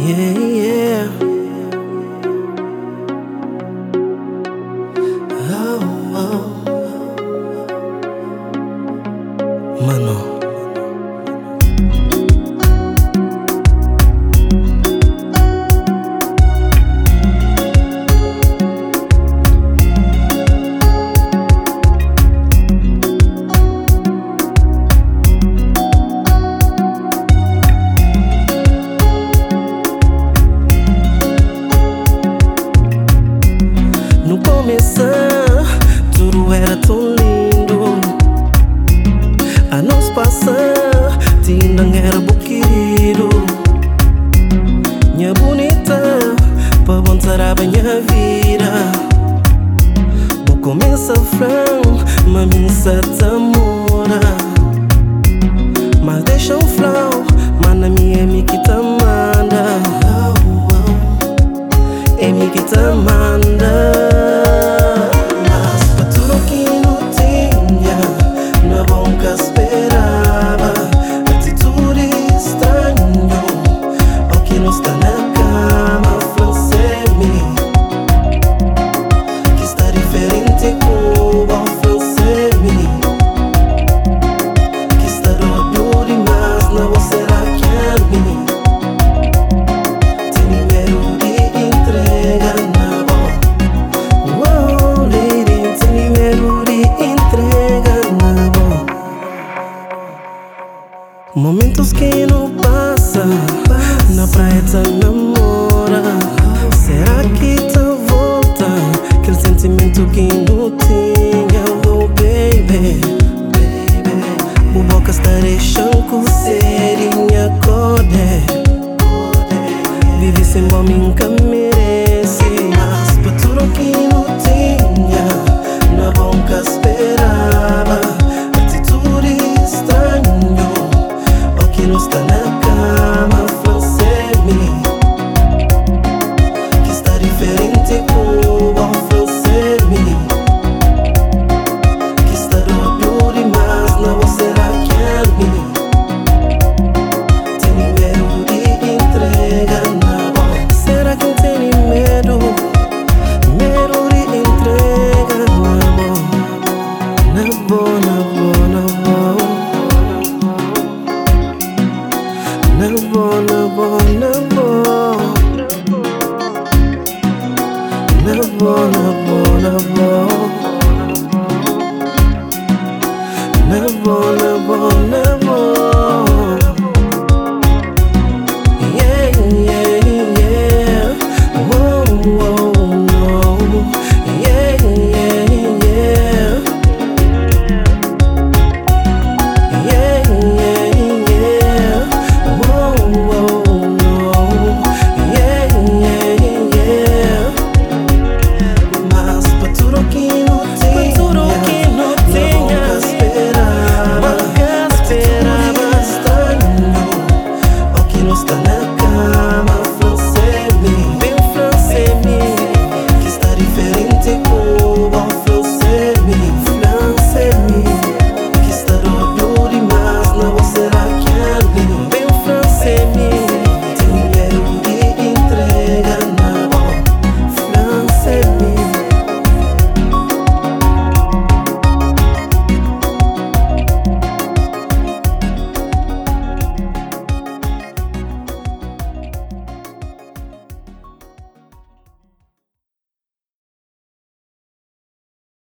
Yeah, yeah. Oh, oh. Mano. No começo, tudo era tão lindo. A nos passar, não era querido. Minha bonita, pra bom a minha vida. Vou começar frango, mas me mora. Mas deixa flow, mas na minha é que tá manda. É me que tá manda. Momentos que não passa, na praia te namora. Será que te volta? Aquele sentimento que não tinha.